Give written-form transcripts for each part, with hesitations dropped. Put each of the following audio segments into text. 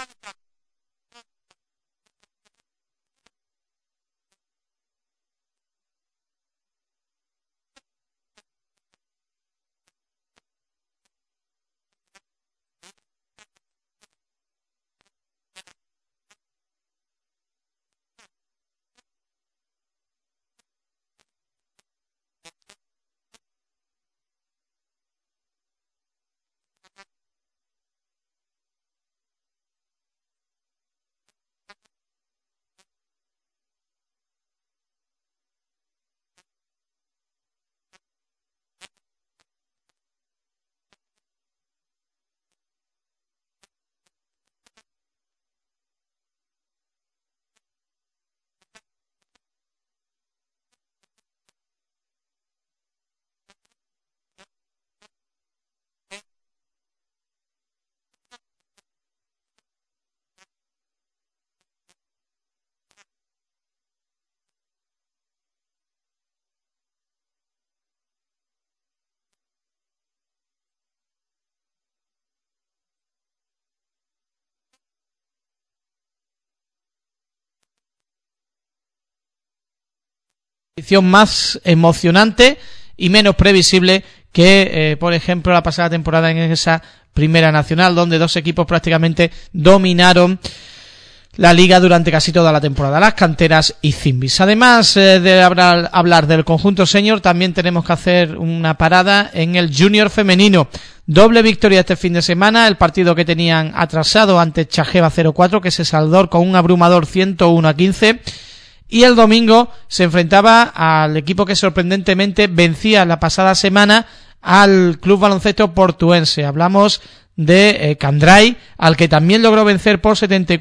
Más emocionante y menos previsible que, por ejemplo, la pasada temporada en esa Primera Nacional, donde dos equipos prácticamente dominaron la liga durante casi toda la temporada, las Canteras y Zimbis. Además de hablar del conjunto senior, también tenemos que hacer una parada en el junior femenino. Doble victoria este fin de semana, el partido que tenían atrasado ante Chajeva 0-4, que se saldó con un abrumador 101-15, y el domingo se enfrentaba al equipo que sorprendentemente vencía la pasada semana al Club Baloncesto Portuense. Hablamos de Candray, al que también logró vencer por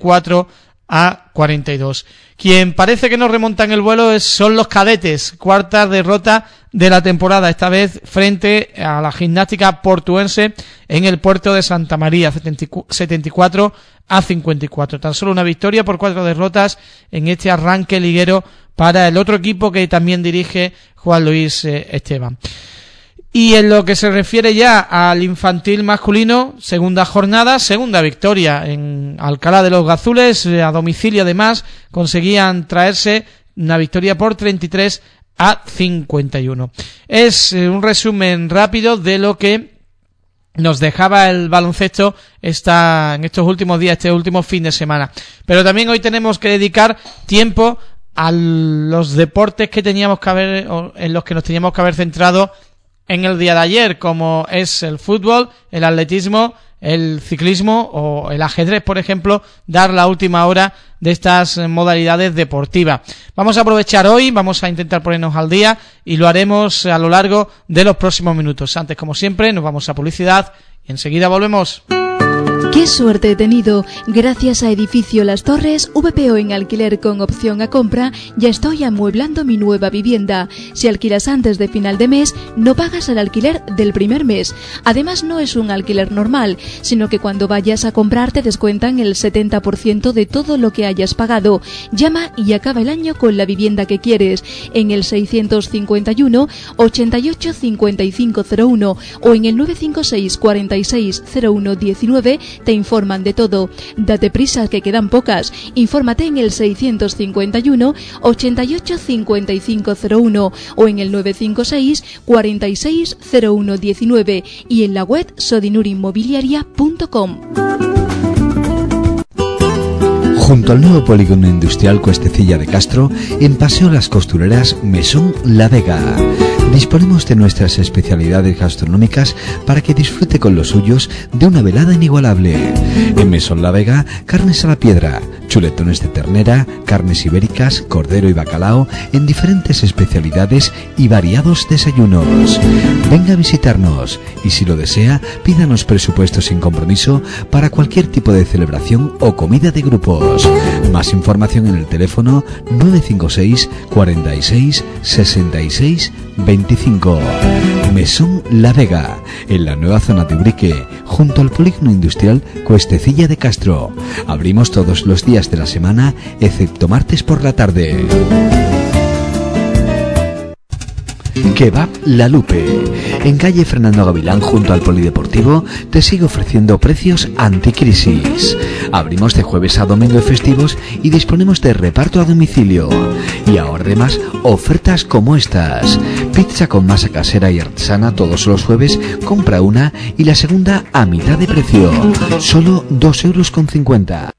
74-42. Quien parece que no remontan el vuelo son los cadetes, cuarta derrota de la temporada, esta vez frente a la Gimnástica Portuense en el puerto de Santa María, 74-54. Tan solo una victoria por 4 derrotas en este arranque liguero para el otro equipo que también dirige Juan Luis Esteban. Y en lo que se refiere ya al infantil masculino, segunda jornada, segunda victoria en Alcalá de los Gazules, a domicilio además, conseguían traerse una victoria por 33-51. Es un resumen rápido de lo que nos dejaba el baloncesto en estos últimos días, este último fin de semana. Pero también hoy tenemos que dedicar tiempo a los deportes que teníamos que haber, en los que nos teníamos que haber centrado en el día de ayer, como es el fútbol, el atletismo, el ciclismo o el ajedrez, por ejemplo, dar la última hora de estas modalidades deportivas. Vamos a aprovechar hoy, vamos a intentar ponernos al día y lo haremos a lo largo de los próximos minutos. Antes, como siempre, nos vamos a publicidad y enseguida volvemos. ¡Qué suerte he tenido! Gracias a Edificio Las Torres, VPO en alquiler con opción a compra, ya estoy amueblando mi nueva vivienda. Si alquilas antes de final de mes, no pagas el alquiler del primer mes. Además, no es un alquiler normal, sino que cuando vayas a comprar te descuentan el 70% de todo lo que hayas pagado. Llama y acaba el año con la vivienda que quieres en el 651 88 5501 o en el 956 46 01 19. Te informan de todo. Date prisa, que quedan pocas. Infórmate en el 651 88 5501 o en el 956 46 01 19 y en la web sodinurinmobiliaria.com. Junto al nuevo polígono industrial Cuestecilla de Castro, en Paseo Las Costureras, Mesón La Vega. Disponemos de nuestras especialidades gastronómicas para que disfrute con los suyos de una velada inigualable. En Mesón La Vega, carnes a la piedra, chuletones de ternera, carnes ibéricas, cordero y bacalao en diferentes especialidades y variados desayunos. Venga a visitarnos y, si lo desea, pídanos presupuesto sin compromiso para cualquier tipo de celebración o comida de grupos. Más información en el teléfono 956 46 66 25. Mesón La Vega, en la nueva zona de Ubrique, junto al polígono industrial Cuestecilla de Castro. Abrimos todos los días de la semana, excepto martes por la tarde. Kebab La Lupe. En calle Fernando Gavilán, junto al Polideportivo, te sigue ofreciendo precios anticrisis. Abrimos de jueves a domingo y festivos y disponemos de reparto a domicilio. Y ahora además, ofertas como estas. Pizza con masa casera y artesana todos los jueves, compra una y la segunda a mitad de precio. Solo 2,50 €.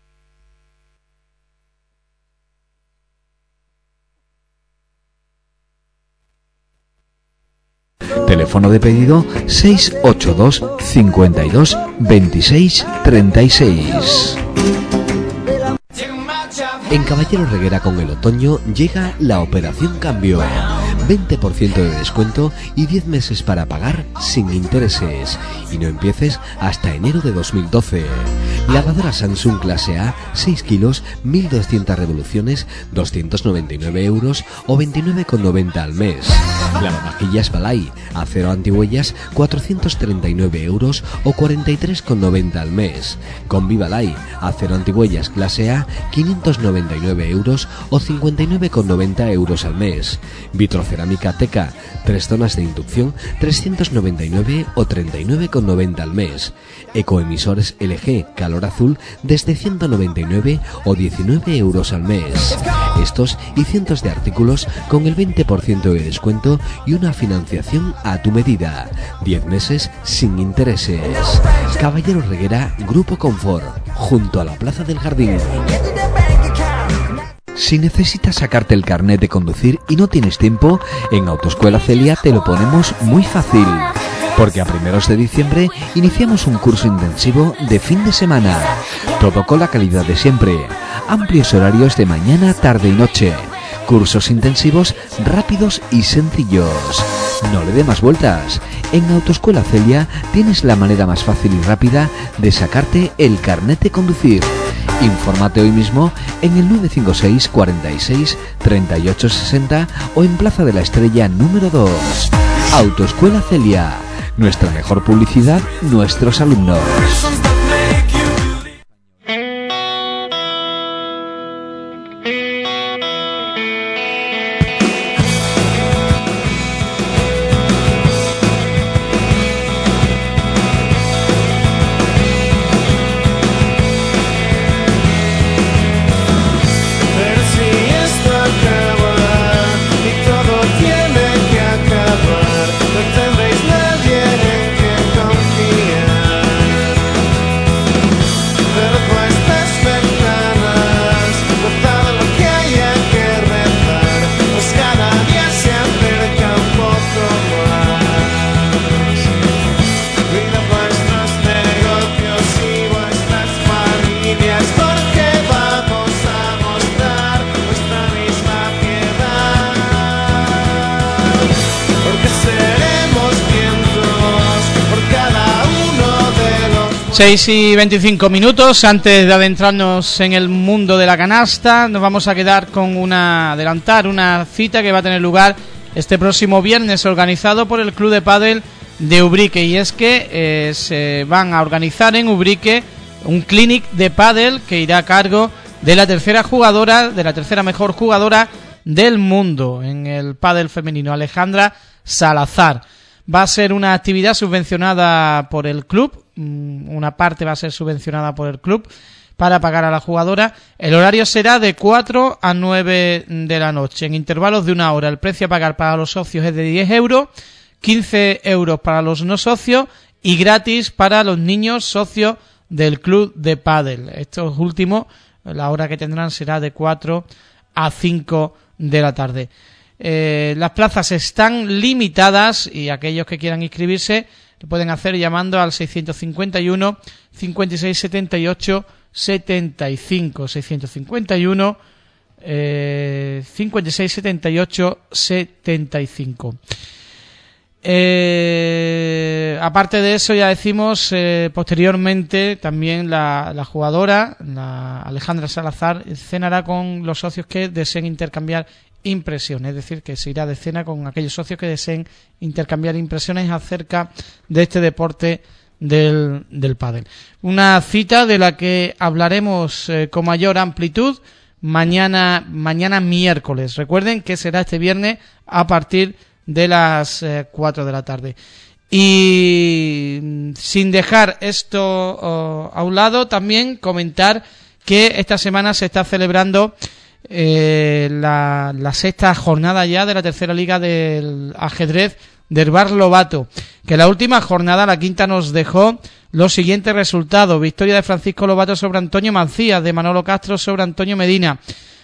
Teléfono de pedido 682 52 26 36. En Caballero Reguera con el otoño llega la Operación Cambio. 20% de descuento y 10 meses para pagar sin intereses. Y no empieces hasta enero de 2012. Lavadora Samsung clase A, 6 kilos, 1.200 revoluciones, 299 € o 29,90 al mes. Lavavajillas Balay, acero antihuellas, 439 € o 43,90 al mes. Combi Balay, acero antihuellas clase A, 599 € o 59,90 € al mes. Vitrocerámica Teca, 3 zonas de inducción, 399 o 39,90 al mes. Ecoemisores LG Calor Azul desde 199 o 19 € al mes. Estos y cientos de artículos con el 20% de descuento y una financiación a tu medida. 10 meses sin intereses. Caballero Reguera, Grupo Confort, junto a la Plaza del Jardín. Si necesitas sacarte el carnet de conducir y no tienes tiempo, en Autoescuela Celia te lo ponemos muy fácil. Porque a primeros de diciembre iniciamos un curso intensivo de fin de semana. Todo con la calidad de siempre. Amplios horarios de mañana, tarde y noche. Cursos intensivos rápidos y sencillos. No le dé más vueltas. En Autoescuela Celia tienes la manera más fácil y rápida de sacarte el carnet de conducir. Infórmate hoy mismo en el 956 46 38 60 o en Plaza de la Estrella número 2. Autoescuela Celia. Nuestra mejor publicidad, nuestros alumnos. Seis y 25 minutos. Antes de adentrarnos en el mundo de la canasta, nos vamos a quedar con adelantar una cita que va a tener lugar este próximo viernes, organizado por el Club de Pádel de Ubrique, y es que se van a organizar en Ubrique un clinic de pádel que irá a cargo de la tercera mejor jugadora del mundo en el pádel femenino, Alejandra Salazar. Va a ser una actividad subvencionada por el club, una parte va a ser subvencionada por el club para pagar a la jugadora. El horario será de 4 a 9 de la noche, en intervalos de 1 hora. El precio a pagar para los socios es de 10 €, 15 € para los no socios y gratis para los niños socios del club de pádel. Estos últimos, la hora que tendrán será de 4 a 5 de la tarde. Las plazas están limitadas y aquellos que quieran inscribirse lo pueden hacer llamando al 651 56 78 75 651 56 78 75. Aparte de eso, ya decimos, posteriormente también la jugadora, la Alejandra Salazar, cenará con los socios que deseen intercambiar impresiones, es decir, que se irá de cena con aquellos socios que deseen intercambiar impresiones acerca de este deporte del pádel. Una cita de la que hablaremos con mayor amplitud mañana miércoles. Recuerden que será este viernes a partir de las 4 de la tarde. Y sin dejar esto a un lado, también comentar que esta semana se está celebrando la 6ª jornada ya de la tercera liga del ajedrez del Bar Lobato, que la última jornada, la quinta, nos dejó los siguientes resultados: victoria de Francisco Lobato sobre Antonio Macías, de Manolo Castro sobre Antonio Medina.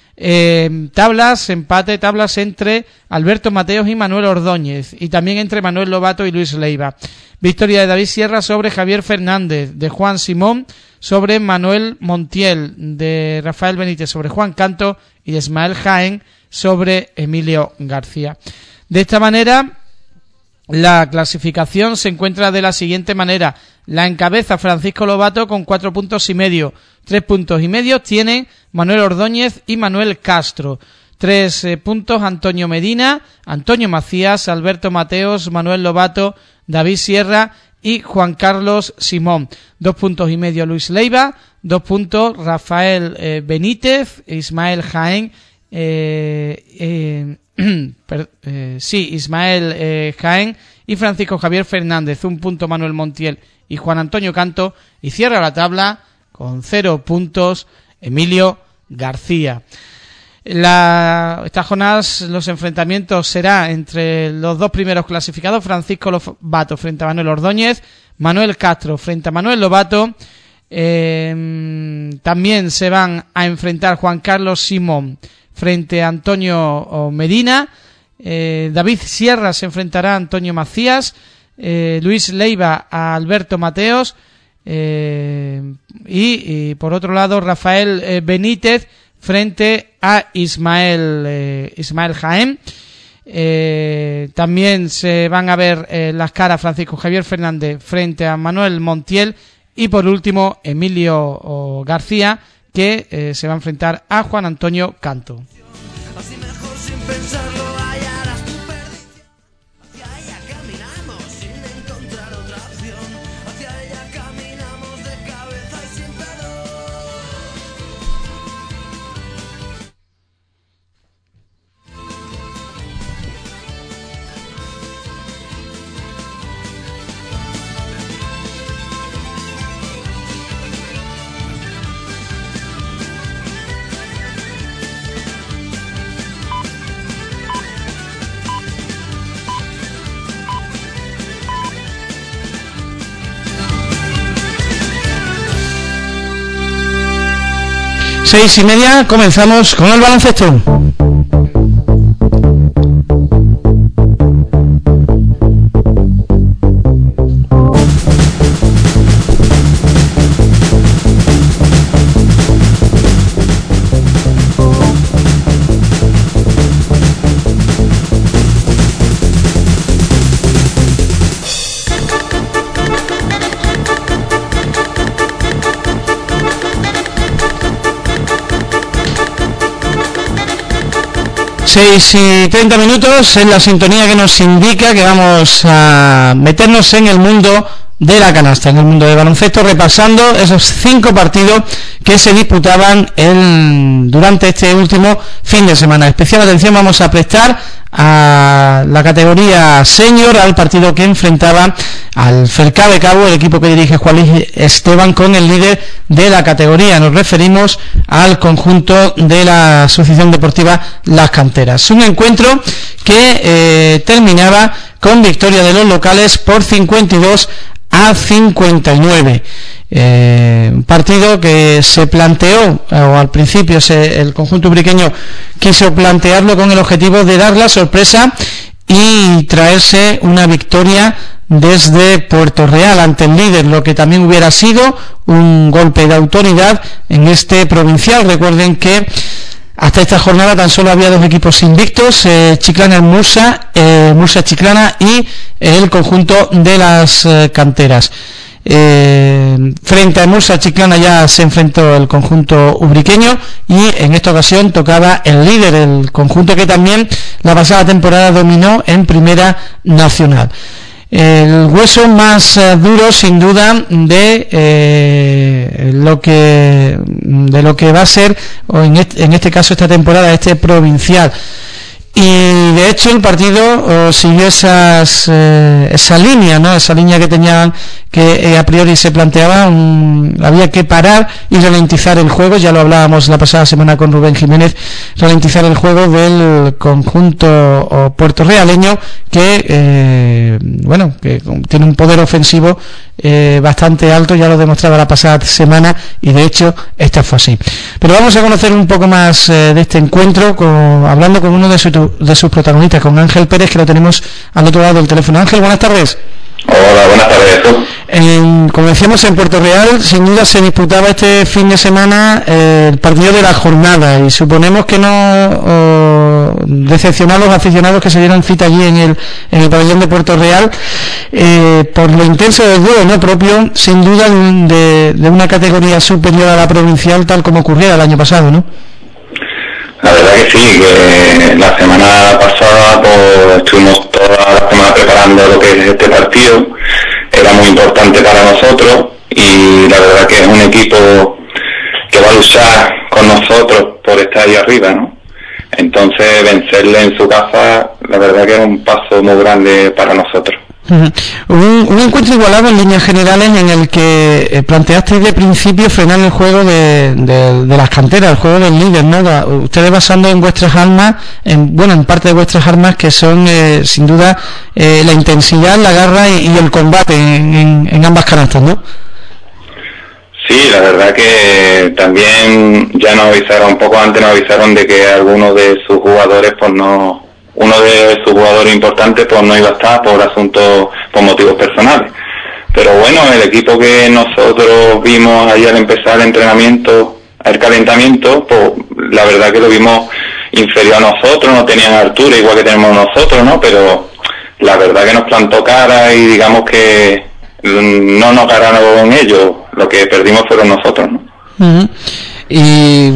Empate de tablas entre Alberto Mateos y Manuel Ordóñez, y también entre Manuel Lobato y Luis Leiva. Victoria de David Sierra sobre Javier Fernández, de Juan Simón sobre Manuel Montiel, de Rafael Benítez sobre Juan Canto y de Ismael Jaén sobre Emilio García. De esta manera, la clasificación se encuentra de la siguiente manera: la encabeza Francisco Lobato con 4,5 puntos. 3,5 puntos tienen Manuel Ordóñez y Manuel Castro. 3 puntos Antonio Medina, Antonio Macías, Alberto Mateos, Manuel Lobato, David Sierra y Juan Carlos Simón. 2,5 puntos Luis Leiva, 2 puntos Rafael Benítez, Ismael Jaén, Ismael Jaén y Francisco Javier Fernández. 1 punto Manuel Montiel y Juan Antonio Canto, y cierra la tabla con 0 puntos Emilio García. Estas jornadas, los enfrentamientos será entre los dos primeros clasificados: Francisco Lobato frente a Manuel Ordóñez, Manuel Castro frente a Manuel Lobato. También se van a enfrentar Juan Carlos Simón frente a Antonio Medina. David Sierra se enfrentará a Antonio Macías, Luis Leiva a Alberto Mateos, y por otro lado Rafael Benítez frente a Ismael Jaén. También se van a ver las caras Francisco Javier Fernández frente a Manuel Montiel, y por último Emilio García, que se va a enfrentar a Juan Antonio Canto. Seis y media, comenzamos con el baloncesto. Seis y 30 minutos en la sintonía que nos indica que vamos a meternos en el mundo de la canasta, en el mundo del baloncesto, repasando esos 5 partidos que se disputaban durante este último fin de semana. Especial atención vamos a prestar a la categoría senior, al partido que enfrentaba al Fercade Cabo, el equipo que dirige Juan Luis Esteban, con el líder de la categoría. Nos referimos al conjunto de la Asociación Deportiva Las Canteras. Un encuentro que terminaba con victoria de los locales por 52-59. Un partido que se planteó, o al principio el conjunto ubriqueño quiso plantearlo con el objetivo de dar la sorpresa y traerse una victoria desde Puerto Real ante el líder, lo que también hubiera sido un golpe de autoridad en este provincial. Recuerden que hasta esta jornada tan solo había 2 equipos invictos, Chiclana Mursa Chiclana y el conjunto de las canteras. Frente a Mursa Chiclana ya se enfrentó el conjunto ubriqueño, y en esta ocasión tocaba el líder, el conjunto que también la pasada temporada dominó en Primera Nacional. El hueso más duro, sin duda, de lo que va a ser, o en este caso esta temporada, este provincial. Y de hecho el partido siguió esa línea, ¿no? Esa línea que tenían, que a priori se planteaba, había que parar y ralentizar el juego. Ya lo hablábamos la pasada semana con Rubén Jiménez, ralentizar el juego del conjunto puertorrealeño, que que tiene un poder ofensivo bastante alto. Ya lo demostraba la pasada semana y de hecho esta fue así. Pero vamos a conocer un poco más de este encuentro hablando con uno de sus protagonistas, con Ángel Pérez, que lo tenemos al otro lado del teléfono. Ángel, buenas tardes. Hola, buenas tardes. Como decíamos, en Puerto Real sin duda se disputaba este fin de semana el partido de la jornada, y suponemos que no decepcionó a los aficionados que se dieron cita allí en el pabellón de Puerto Real por lo intenso del juego, ¿no? Propio sin duda de una categoría superior a la provincial, tal como ocurría el año pasado, ¿no? La verdad que sí, que la semana pasada pues estuvimos toda la semana preparando lo que es este partido. Era muy importante para nosotros y la verdad que es un equipo que va a luchar con nosotros por estar ahí arriba, ¿no? Entonces vencerle en su casa, la verdad que es un paso muy grande para nosotros. Un encuentro igualado en líneas generales, en el que planteasteis de principio frenar el juego de las canteras, el juego del líder, ¿no? Ustedes basando en vuestras armas, en parte de vuestras armas, que son sin duda la intensidad, la garra y el combate en ambas canastas, ¿no? Sí, la verdad que también ya nos avisaron, un poco antes nos avisaron de que algunos de sus jugadores uno de sus jugadores importantes pues no iba a estar por motivos personales. Pero bueno, el equipo que nosotros vimos ahí al empezar el entrenamiento, el calentamiento, pues la verdad que lo vimos inferior a nosotros, no tenían altura igual que tenemos nosotros, ¿no? Pero la verdad que nos plantó cara y digamos que no nos ganaron ellos, lo que perdimos fueron nosotros, ¿no? Uh-huh. Y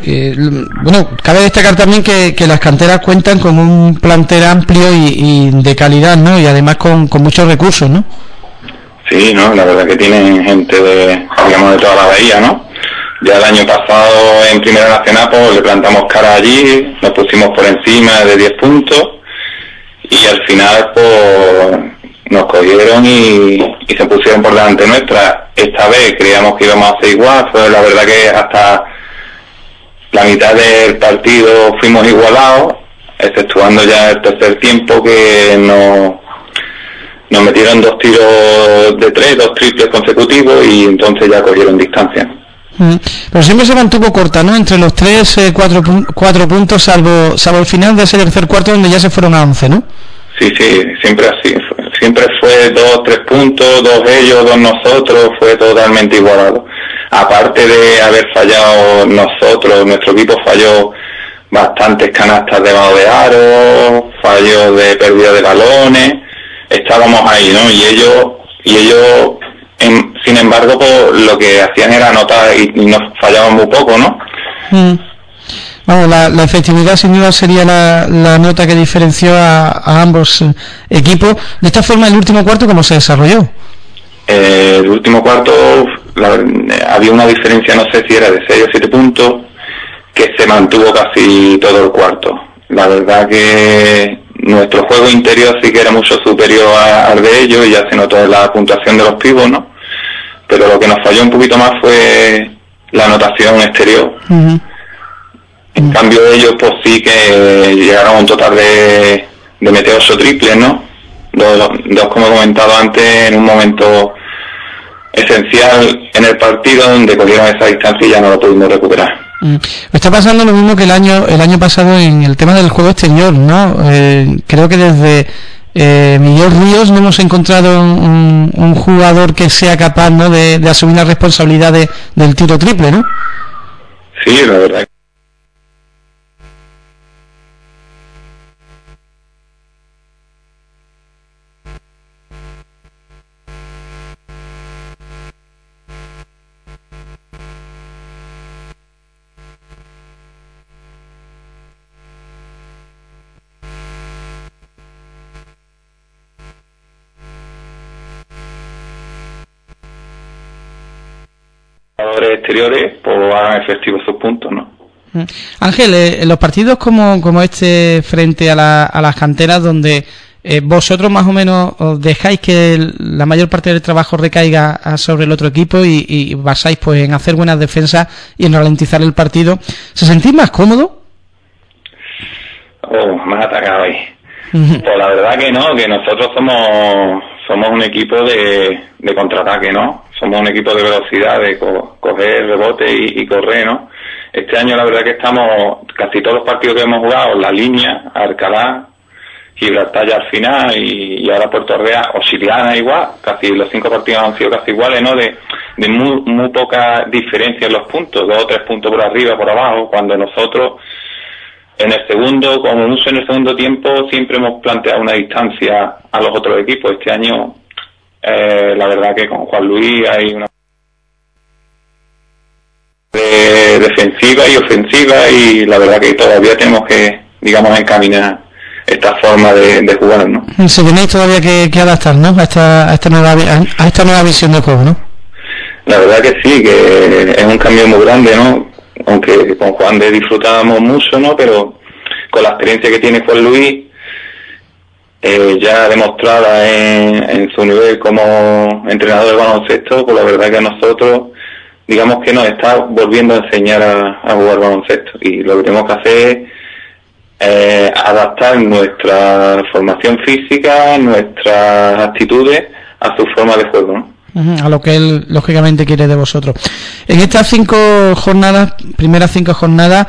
cabe destacar también que las canteras cuentan con un plantel amplio y de calidad, ¿no? Y además con muchos recursos, ¿no? Sí, ¿no? La verdad que tienen gente de toda la bahía, ¿no? Ya el año pasado en Primera Nacional pues le plantamos cara allí, nos pusimos por encima de 10 puntos y al final pues nos cogieron y se pusieron por delante nuestra. Esta vez creíamos que íbamos a hacer igual, pero la verdad que hasta la mitad del partido fuimos igualados, exceptuando ya el tercer tiempo, que nos metieron 2 tiros de 3, 2 triples consecutivos, y entonces ya cogieron distancia. Pero siempre se mantuvo corta, ¿no? Entre los 4 puntos, salvo el final de ese tercer cuarto, donde ya se fueron a 11, ¿no? Sí, siempre así. Siempre fue 2, 3 puntos, 2 ellos, 2 nosotros, fue totalmente igualado. Aparte de haber fallado nosotros, nuestro equipo falló bastantes canastas debajo de aro, fallos de pérdida de balones, estábamos ahí, ¿no? Y ellos sin embargo, pues, lo que hacían era anotar y nos fallaban muy poco, ¿no? Vamos, la efectividad sin duda sería la nota que diferenció a ambos equipos. De esta forma, el último cuarto, ¿cómo se desarrolló? El último cuarto había una diferencia, no sé si era de 6 o 7 puntos, que se mantuvo casi todo el cuarto. La verdad que nuestro juego interior sí que era mucho superior al de ellos, y ya se notó en la puntuación de los pibos, ¿no? Pero lo que nos falló un poquito más fue la anotación exterior. Uh-huh. En cambio ellos pues sí que llegaron a un total de meter 8 triples, ¿no? Dos, como he comentado antes, en un momento esencial en el partido, donde cogieron esa distancia y ya no lo pudimos recuperar. Está pasando lo mismo que el año pasado en el tema del juego exterior, ¿no? Creo que desde Miguel Ríos no hemos encontrado un jugador que sea capaz, ¿no?, de asumir la responsabilidad del tiro triple, ¿no? Sí, la verdad. Exteriores pues hagan efectivos sus puntos, ¿no? Ángel, en los partidos como este frente a las canteras, donde vosotros más o menos os dejáis que la mayor parte del trabajo recaiga sobre el otro equipo y basáis pues en hacer buenas defensas y en ralentizar el partido, ¿se sentís más cómodo? Más atacado ahí. Pues la verdad que no, que nosotros somos un equipo de contraataque, ¿no? Somos un equipo de velocidad, de coger rebote y correr, ¿no? Este año la verdad que estamos, casi todos los partidos que hemos jugado, La Línea, Alcalá, Gibraltar ya al final y ahora Puerto Real, o Siliana igual, casi los 5 partidos han sido casi iguales, ¿no? De muy poca diferencia en los puntos, 2 o 3 puntos por arriba, por abajo, cuando nosotros en el segundo, como mucho en el segundo tiempo, siempre hemos planteado una distancia a los otros equipos. Este año, la verdad que con Juan Luis hay una defensiva y ofensiva y la verdad que todavía tenemos que, digamos, encaminar esta forma de jugar, ¿no? Se tenéis todavía que adaptar, ¿no? A esta nueva visión de juego, ¿no? La verdad que sí, que es un cambio muy grande, ¿no? Aunque con Juan de disfrutábamos mucho, ¿no? Pero con la experiencia que tiene Juan Luis, ya demostrada en su nivel como entrenador de baloncesto, pues la verdad que a nosotros, digamos que nos está volviendo a enseñar a jugar baloncesto. Y lo que tenemos que hacer es adaptar nuestra formación física, nuestras actitudes a su forma de juego, ¿no? A lo que él lógicamente quiere de vosotros. En estas 5 jornadas, primeras 5 jornadas,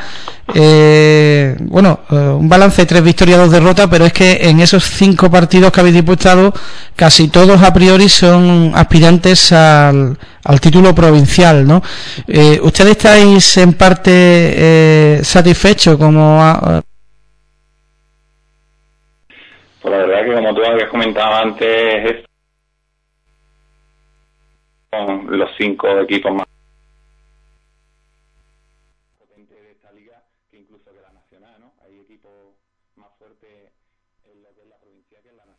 un balance de 3 victorias, 2 derrotas, pero es que en esos 5 partidos que habéis disputado, casi todos a priori son aspirantes al título provincial, ¿no? ¿Ustedes estáis en parte satisfechos como Pues la verdad que como tú habías comentado antes, son los 5 equipos más potentes de esta liga que incluso de la nacional, ¿no? Hay equipos más fuertes en lo que es la provincia que en la nacional.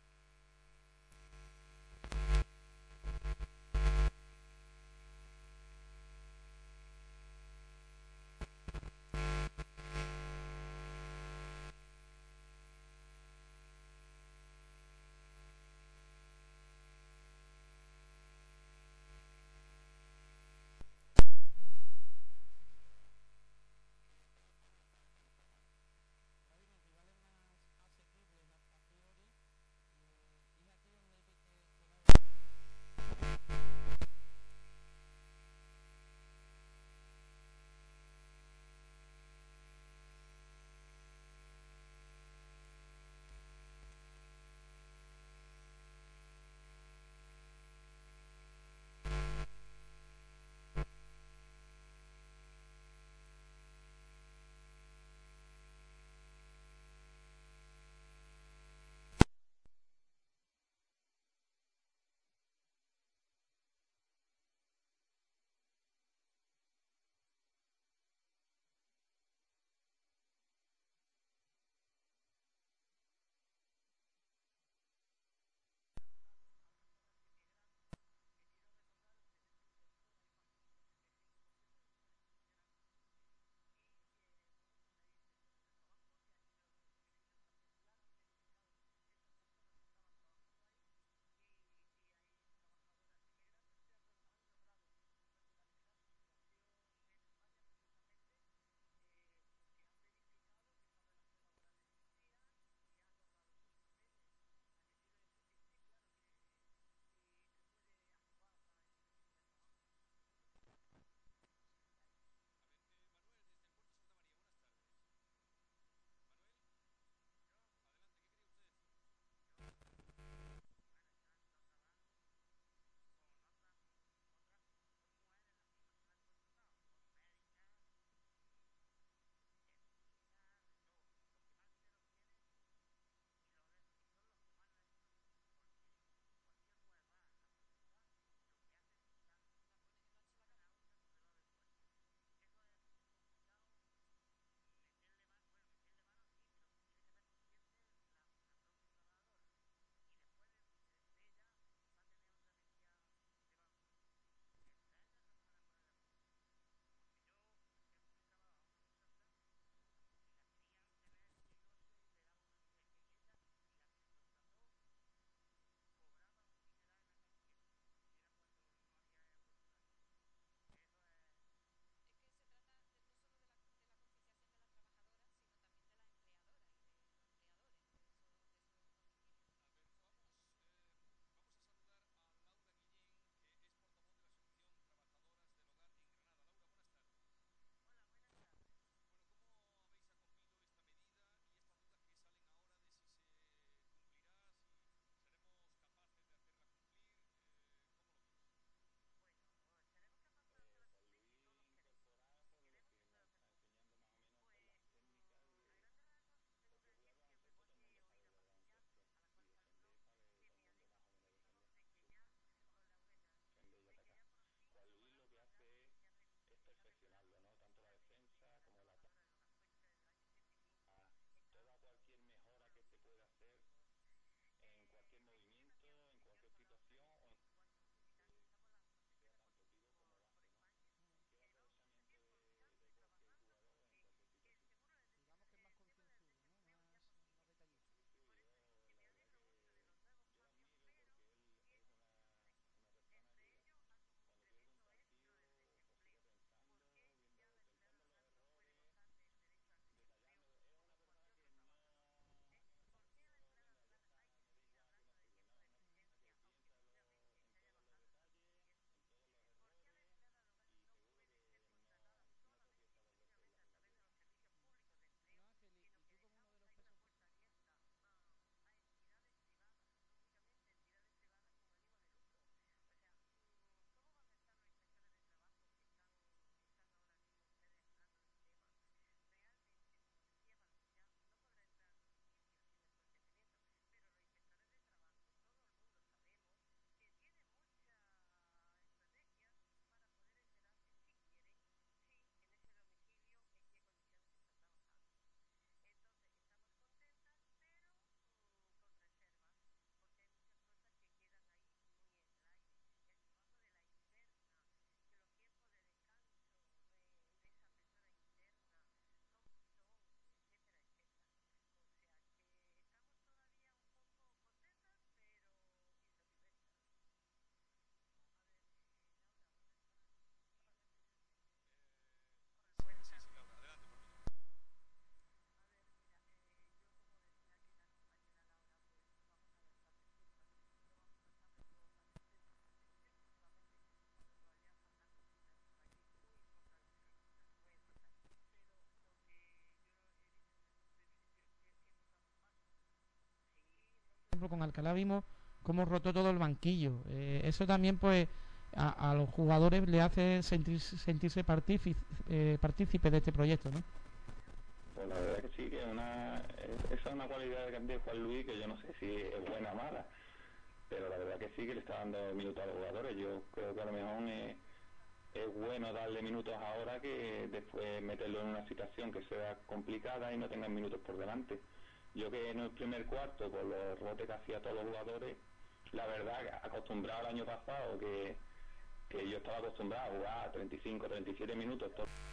ejemplo, con Alcalá vimos cómo rotó todo el banquillo. Eso también, pues, a los jugadores le hace sentirse partícipes de este proyecto, ¿no? Pues la verdad que sí, que esa es una cualidad de Juan Luis que yo no sé si es buena o mala, pero la verdad que sí, que le está dando minutos a los jugadores. Yo creo que a lo mejor es bueno darle minutos ahora que después meterlo en una situación que sea complicada y no tengan minutos por delante. Yo que en el primer cuarto, con los rotes que hacía todos los jugadores, la verdad, acostumbrado al año pasado, que yo estaba acostumbrado a jugar 35, 37 minutos.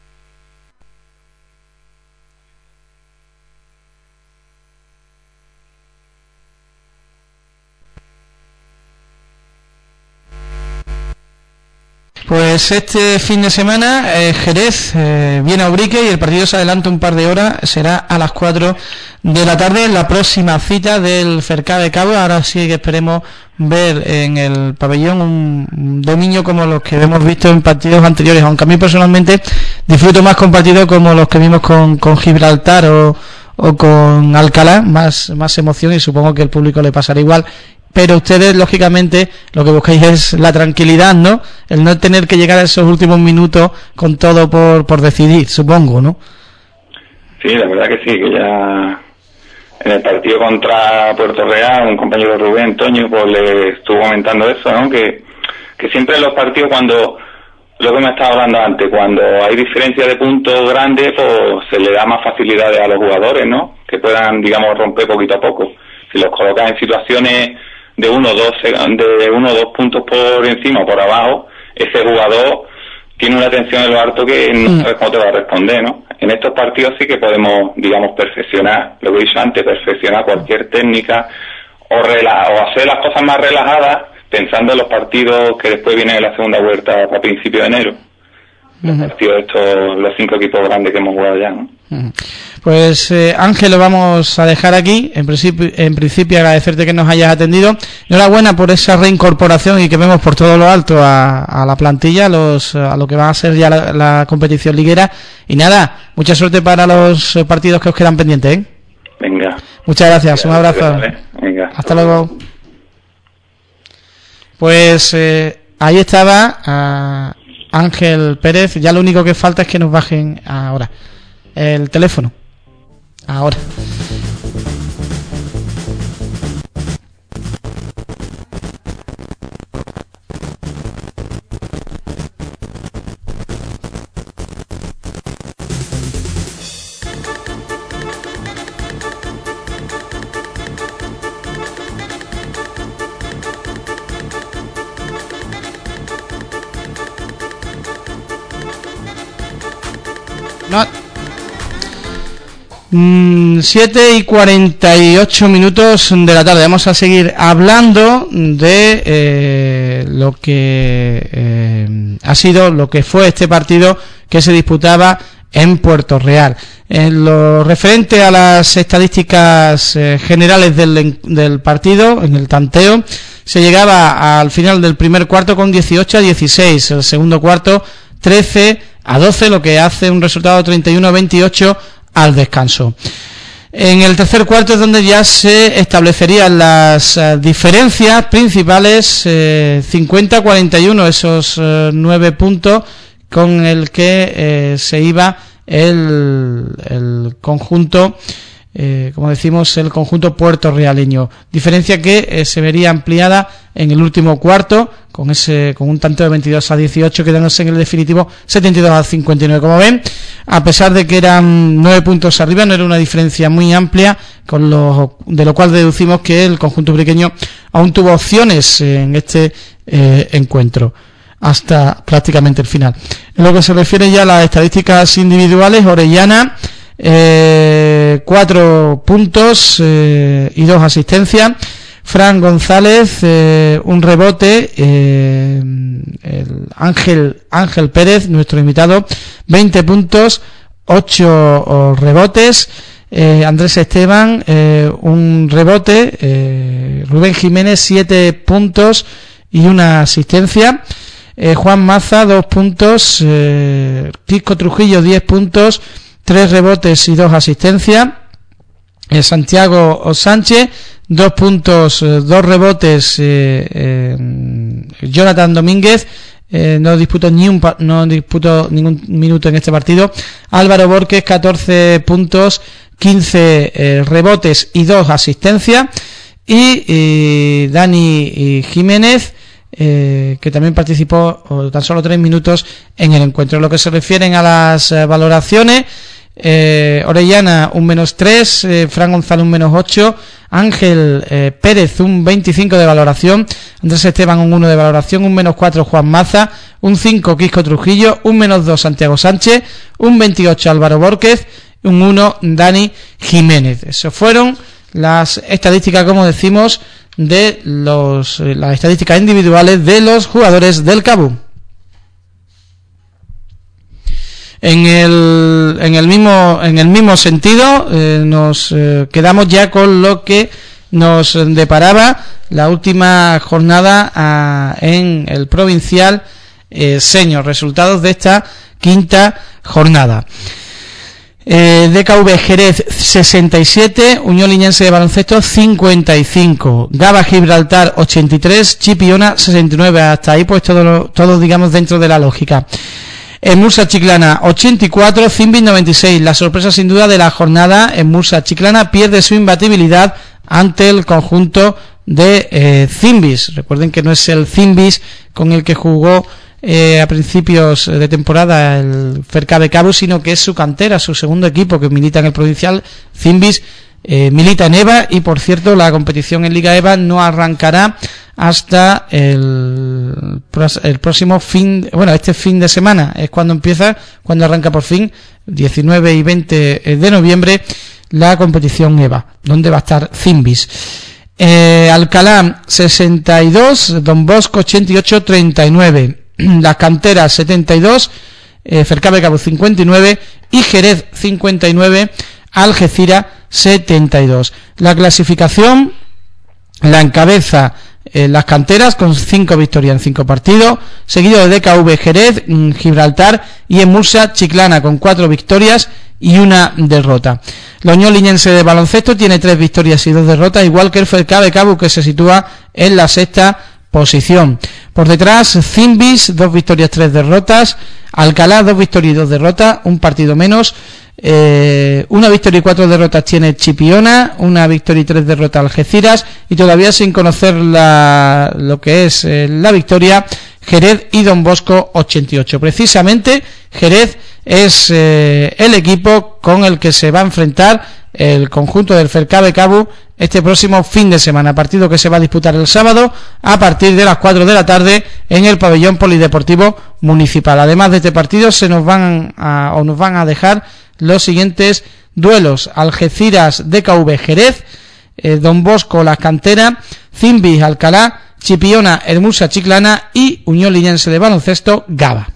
Pues este fin de semana Jerez viene a Ubrique y el partido se adelanta un par de horas, será a las 4 de la tarde, la próxima cita del Cercado de Cabo. Ahora sí que esperemos ver en el pabellón un dominio como los que hemos visto en partidos anteriores, aunque a mí personalmente disfruto más con partidos como los que vimos con Gibraltar o con Alcalá, más emoción, y supongo que el público le pasará igual. Pero ustedes, lógicamente, lo que buscáis es la tranquilidad, ¿no? El no tener que llegar a esos últimos minutos con todo por decidir, supongo, ¿no? Sí, la verdad que sí, que ya en el partido contra Puerto Real, un compañero Rubén, Toño, pues le estuvo comentando eso, ¿no? Que siempre en los partidos, cuando, lo que me estaba hablando antes, cuando hay diferencia de puntos grandes, pues se le da más facilidades a los jugadores, ¿no? Que puedan, digamos, romper poquito a poco. Si los colocas en situaciones de uno o dos puntos por encima o por abajo, ese jugador tiene una tensión en lo alto que no sabes cómo te va a responder, ¿no? En estos partidos sí que podemos, digamos, perfeccionar, lo que he dicho antes, perfeccionar cualquier técnica o hacer las cosas más relajadas pensando en los partidos que después vienen en la segunda vuelta a principios de enero. Los partidos de estos, los 5 equipos grandes que hemos jugado ya, ¿no? Pues Ángel, lo vamos a dejar aquí. En principio agradecerte que nos hayas atendido. Enhorabuena por esa reincorporación y que vemos por todo lo alto a la plantilla, a lo que va a ser ya la competición liguera. Y nada, mucha suerte para los partidos que os quedan pendientes, ¿eh? Venga. Muchas gracias, un abrazo. Venga. Hasta luego. Pues ahí estaba Ángel Pérez. Ya lo único que falta es que nos bajen ahora el teléfono. Ahora. No. 7:48 de la tarde. Vamos a seguir hablando de lo que ha sido, lo que fue este partido que se disputaba en Puerto Real. En lo referente a las estadísticas generales del partido, en el tanteo, se llegaba al final del primer cuarto con 18-16, el segundo cuarto 13-12, lo que hace un resultado 31-28 al descanso. En el tercer cuarto es donde ya se establecerían las diferencias principales, 50-41, esos 9 puntos con el que se iba el conjunto, como decimos, el conjunto puertorrealeño. Diferencia que se vería ampliada en el último cuarto con un tanteo de 22-18, quedándose en el definitivo 72-59. Como ven, a pesar de que eran 9 puntos arriba, no era una diferencia muy amplia, de lo cual deducimos que el conjunto ubriqueño aún tuvo opciones en este encuentro hasta prácticamente el final. En lo que se refiere ya a las estadísticas individuales, Orellana 4 puntos y 2 asistencias. Fran González, un rebote. El Ángel Pérez, nuestro invitado, 20 puntos, 8 rebotes. Andrés Esteban, un rebote. Rubén Jiménez, 7 puntos y una asistencia. Juan Maza, 2 puntos. Pisco Trujillo, 10 puntos, 3 rebotes y 2 asistencias. Santiago Sánchez, 2 puntos, 2 rebotes Jonathan Domínguez, no disputó ningún minuto en este partido. Álvaro Borges, 14 puntos, 15 rebotes y 2 asistencias, y Dani Jiménez, que también participó tan solo 3 minutos en el encuentro. En lo que se refieren a las valoraciones, Orellana un -3, Fran González un -8, Ángel Pérez un 25 de valoración, Andrés Esteban un 1 de valoración, un -4 Juan Maza, un 5 Quisco Trujillo, un -2 Santiago Sánchez, un 28 Álvaro Borges, un 1 Dani Jiménez. Eso fueron las estadísticas, como decimos, de las estadísticas individuales de los jugadores del CABU. En el mismo sentido, nos quedamos ya con lo que nos deparaba la última jornada en el provincial senior, resultados de esta quinta jornada. DKV Jerez 67, Unión Liñense de Baloncesto 55, Gaba Gibraltar 83, Chipiona 69. Hasta ahí pues todo digamos dentro de la lógica. En Mursa Chiclana 84, Zimbis 96. La sorpresa sin duda de la jornada, en Mursa Chiclana pierde su imbatibilidad ante el conjunto de Zimbis. Recuerden que no es el Zimbis con el que jugó a principios de temporada el Fercabe Cabo, sino que es su cantera, su segundo equipo que milita en el provincial. Zimbis milita en EVA, y por cierto la competición en Liga EVA no arrancará hasta el próximo este fin de semana es cuando empieza, cuando arranca por fin, 19 y 20 de noviembre, la competición EVA, donde va a estar Zimbis. Alcalá 62, Don Bosco 88, 39. Las Canteras 72, Fercabe Cabo 59 y Jerez 59, Algeciras 72. La clasificación la encabeza Las Canteras con 5 victorias en 5 partidos, seguido de DKV Jerez, Gibraltar, y en Mursa Chiclana con 4 victorias y 1 derrota. La Unión Liñense de Baloncesto tiene 3 victorias y 2 derrotas, igual que el Fercabe Cabo, que se sitúa en la 6ª posición. Por detrás, Zimbis, 2 victorias, 3 derrotas, Alcalá, 2 victorias y 2 derrotas, un partido menos, 1 victoria y 4 derrotas tiene Chipiona, 1 victoria y 3 derrotas Algeciras, y todavía sin conocer lo que es la victoria, Jerez y Don Bosco 88. Precisamente Jerez es el equipo con el que se va a enfrentar el conjunto del Fercabe Cabo este próximo fin de semana, partido que se va a disputar el sábado a partir de las 4 de la tarde en el pabellón polideportivo municipal. Además de este partido nos van a dejar los siguientes duelos: Algeciras DKV Jerez, Don Bosco Las Canteras, Zimbis Alcalá, Chipiona Mursa Chiclana y Unión Liñense de Baloncesto Gaba.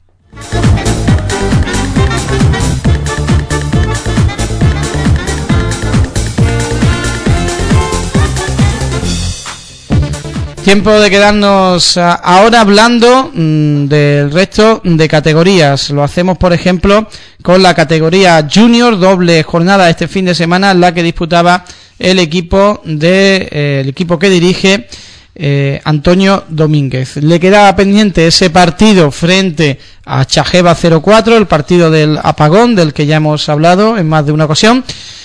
Tiempo de quedarnos ahora hablando del resto de categorías. Lo hacemos, por ejemplo, con la categoría Junior, doble jornada este fin de semana, la que disputaba el equipo que dirige Antonio Domínguez. Le quedaba pendiente ese partido frente a Chajeva 04, el partido del apagón, del que ya hemos hablado en más de una ocasión.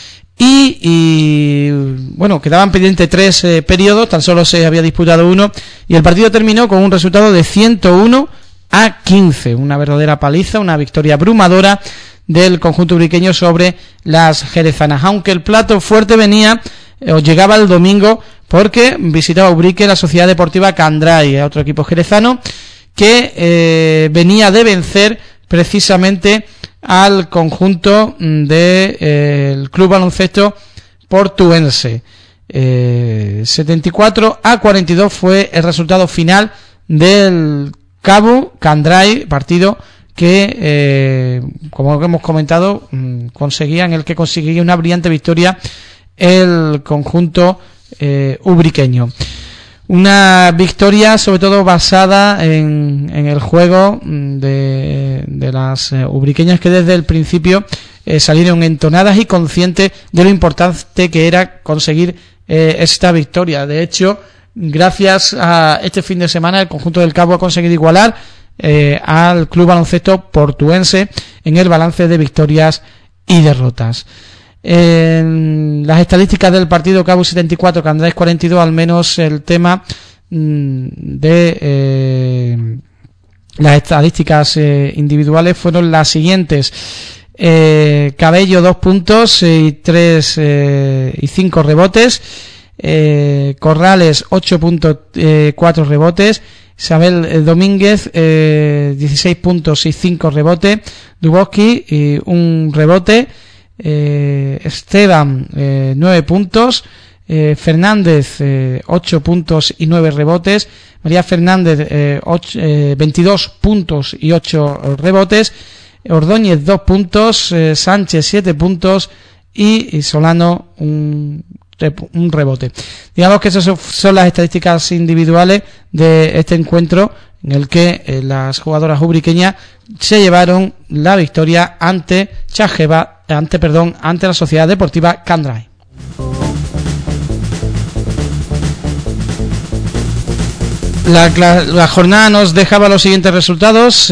Y bueno, quedaban pendientes 3 periodos, tan solo se había disputado uno, y el partido terminó con un resultado de 101-15, una verdadera paliza, una victoria abrumadora del conjunto ubriqueño sobre las jerezanas, aunque el plato fuerte llegaba el domingo, porque visitaba Ubrique la Sociedad Deportiva Candray, otro equipo jerezano que venía de vencer precisamente al conjunto del Club Baloncesto Portuense. 74-42 fue el resultado final del Cabo Candray, partido que, como hemos comentado, conseguía una brillante victoria el conjunto ubriqueño. Una victoria sobre todo basada en el juego de las ubriqueñas, que desde el principio salieron entonadas y conscientes de lo importante que era conseguir esta victoria. De hecho, gracias a este fin de semana, el conjunto del Cabo ha conseguido igualar al Club Baloncesto Portuense en el balance de victorias y derrotas. En las estadísticas del partido, Cabo 74, Candráis 42, al menos el tema de las estadísticas individuales fueron las siguientes. Cabello 2 puntos y 5 rebotes. Corrales 8 puntos, 4 rebotes. Isabel Domínguez 16 puntos y 5 rebotes. Dubowski 1 rebote. Esteban 9 puntos. Fernández 8 puntos y 9 rebotes. María Fernández 22 puntos y 8 rebotes. Ordóñez 2 puntos, Sánchez 7 puntos y Solano un rebote. Digamos que esas son las estadísticas individuales de este encuentro, en el que las jugadoras ubriqueñas se llevaron la victoria ante la Sociedad Deportiva Candráis. La jornada nos dejaba los siguientes resultados.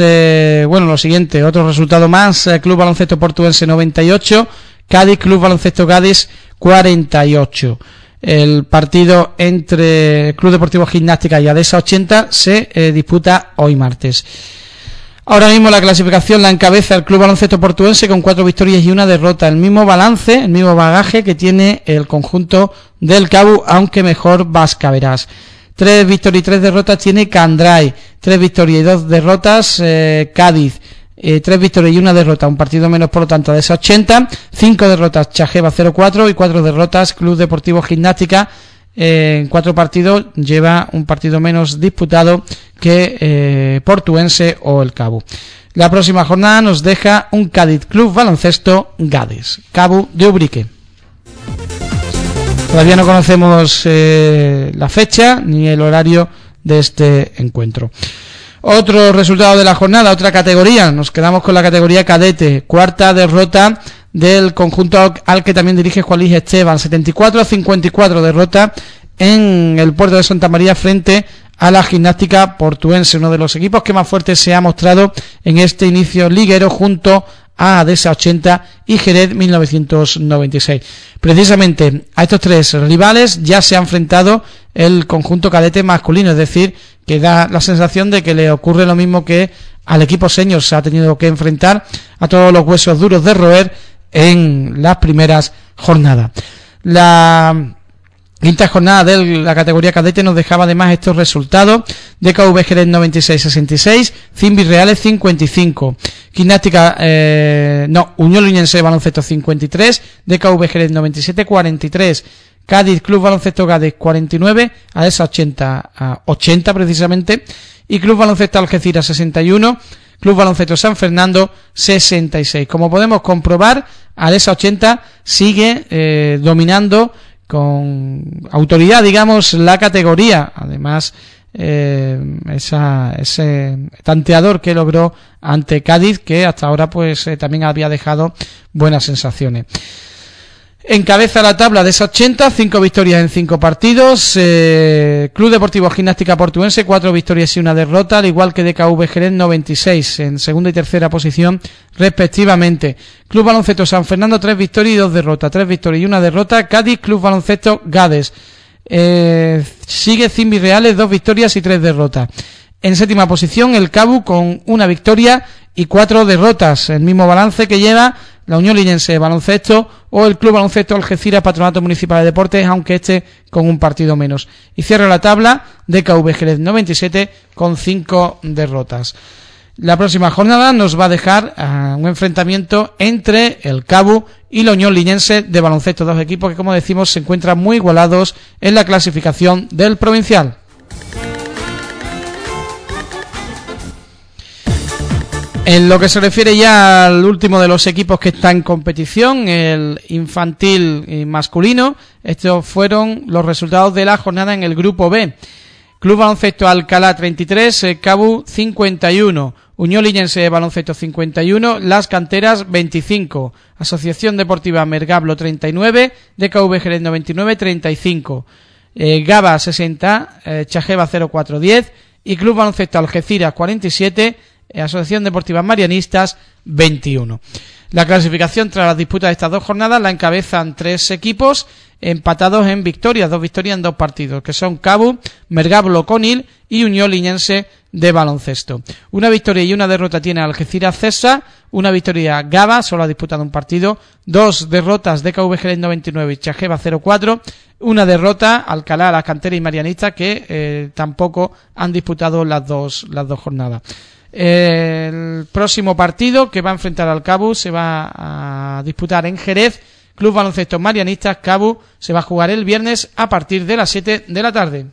Otro resultado más: Club Baloncesto Portuense 98, Cádiz Club Baloncesto Cádiz 48. El partido entre Club Deportivo Gimnástica y Adesa 80 se disputa hoy martes. Ahora mismo la clasificación la encabeza el Club Baloncesto Portuense con 4 victorias y 1 derrota. El mismo balance, el mismo bagaje que tiene el conjunto del Cabo, aunque mejor Vascaveras. 3 victorias y 3 derrotas tiene Candráis, 3 victorias y 2 derrotas Cádiz, 3 victorias y 1 derrota, un partido menos por lo tanto de esa 80, 5 derrotas Chajeva 0-4 y 4 derrotas Club Deportivo Gimnástica. En 4 partidos lleva un partido menos disputado que Portuense o el Cabo. La próxima jornada nos deja un Cádiz Club Baloncesto Gades, Cabo de Ubrique. Todavía no conocemos la fecha ni el horario de este encuentro. Otro resultado de la jornada, otra categoría. Nos quedamos con la categoría cadete. 4ª derrota del conjunto al que también dirige Juan Luis Esteban. 74-54 derrota en el puerto de Santa María frente a la Gimnástica Portuense. Uno de los equipos que más fuerte se ha mostrado en este inicio liguero junto a Adesa 80 y Jerez 1996. Precisamente a estos 3 rivales ya se ha enfrentado el conjunto cadete masculino, es decir, que da la sensación de que le ocurre lo mismo que al equipo senior. Se ha tenido que enfrentar a todos los huesos duros de roer en las primeras jornadas. La quinta jornada de la categoría cadete nos dejaba además estos resultados: DKV Jerez 96-66, Cimbi Reales 55, Gimnástica Unión Liñense Baloncesto 53, DKV Jerez 97-43, Cádiz Club Baloncesto Cádiz 49, Adesa 80 precisamente, y Club Baloncesto Algeciras 61, Club Baloncesto San Fernando 66. Como podemos comprobar, Adesa 80 sigue dominando con autoridad, digamos, la categoría. Además, ese tanteador que logró ante Cádiz, que hasta ahora pues también había dejado buenas sensaciones. Encabeza la tabla de esa 80, 5 victorias en 5 partidos. Club Deportivo Gimnástica Portuense 4 victorias y 1 derrota, al igual que DKV Jerez 96 en segunda y tercera posición respectivamente. Club Baloncesto San Fernando 3 victorias y 2 derrotas, 3 victorias y 1 derrota. Cádiz Club Baloncesto Gades sigue Cimbi Reales 2 victorias y 3 derrotas. En séptima posición el Cabo con 1 victoria y 4 derrotas, el mismo balance que lleva la Unión Liñense de Baloncesto o el Club Baloncesto Algeciras Patronato Municipal de Deportes, aunque este con un partido menos. Y cierra la tabla DKV Jerez 97 con 5 derrotas. La próxima jornada nos va a dejar un enfrentamiento entre el Cabo y la Unión Liñense de Baloncesto, 2 equipos que, como decimos, se encuentran muy igualados en la clasificación del provincial. En lo que se refiere ya al último de los equipos que está en competición, el infantil y masculino, estos fueron los resultados de la jornada en el grupo B. Club Baloncesto Alcalá 33, Cabo 51, Unión Liñense de Baloncesto 51, Las Canteras 25, Asociación Deportiva Mergablo 39, DKV Jerez 99 35, Gaba 60, Chajeva 0410 y Club Baloncesto Algeciras 47, Asociación Deportiva Marianistas 21. La clasificación tras las disputas de estas dos jornadas la encabezan 3 equipos empatados en victorias, 2 victorias en 2 partidos, que son Cabu, Mergablo Conil y Unión Liñense de Baloncesto. Una victoria y una derrota tiene Algeciras Cesa, una victoria Gaba, solo ha disputado un partido, 2 derrotas de KV Jerez 99 y Chajeva 04, una derrota Alcalá, Las Canteras y Marianistas, que tampoco han disputado las dos jornadas. El próximo partido que va a enfrentar al Cabu se va a disputar en Jerez. Club Baloncesto Marianistas Cabu se va a jugar el viernes a partir de las 7 de la tarde.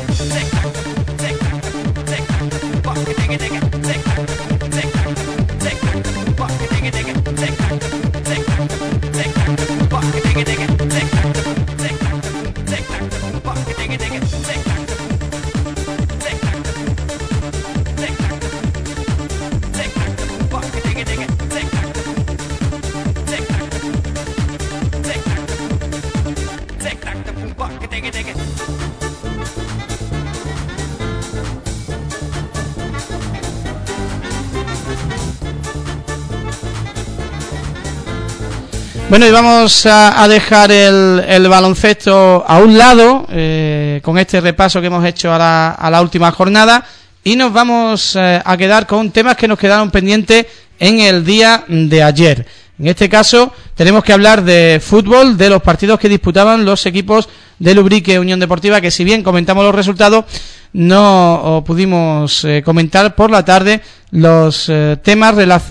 Bueno, y vamos a dejar el baloncesto a un lado con este repaso que hemos hecho a la última jornada, y nos vamos a quedar con temas que nos quedaron pendientes en el día de ayer. En este caso tenemos que hablar de fútbol, de los partidos que disputaban los equipos del Ubrique Unión Deportiva, que si bien comentamos los resultados, no pudimos comentar por la tarde los temas,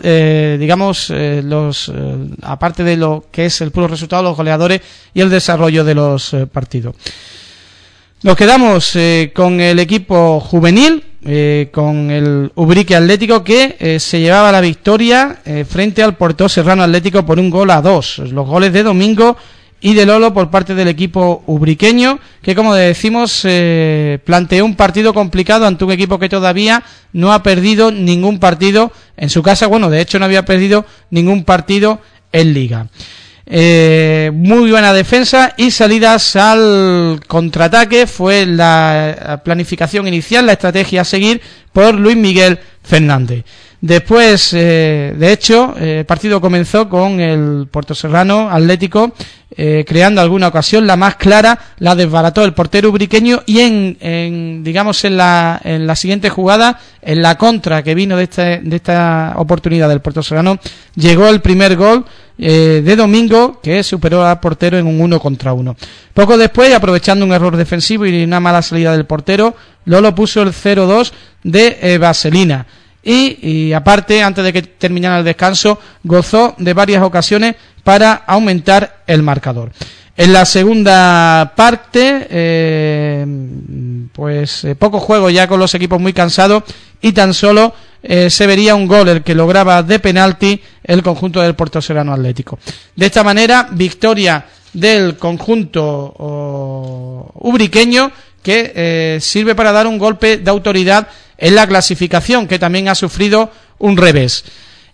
aparte de lo que es el puro resultado, los goleadores y el desarrollo de los partidos. Nos quedamos con el equipo juvenil, con el Ubrique Atlético, que se llevaba la victoria frente al Puerto Serrano Atlético por 1-2. Los goles de Domingo y de Lolo por parte del equipo ubriqueño, que, como decimos, planteó un partido complicado ante un equipo que todavía no ha perdido ningún partido en su casa. Bueno, de hecho no había perdido ningún partido en Liga. Muy buena defensa y salidas al contraataque fue la planificación inicial, la estrategia a seguir por Luis Miguel Fernández. Después, de hecho, el partido comenzó con el Puerto Serrano Atlético creando alguna ocasión. La más clara la desbarató el portero ubriqueño, y en la siguiente jugada, en la contra que vino de esta oportunidad del Puerto Serrano, llegó el primer gol de Domingo, que superó al portero en un 1-1. Poco después, aprovechando un error defensivo y una mala salida del portero, Lolo puso el 0-2 de Vaselina. Y aparte, antes de que terminara el descanso, gozó de varias ocasiones para aumentar el marcador. En la segunda parte, poco juego ya, con los equipos muy cansados, y tan solo se vería un gol, el que lograba de penalti el conjunto del Puerto Serrano Atlético. De esta manera, victoria del conjunto ubriqueño, que sirve para dar un golpe de autoridad en la clasificación, que también ha sufrido un revés.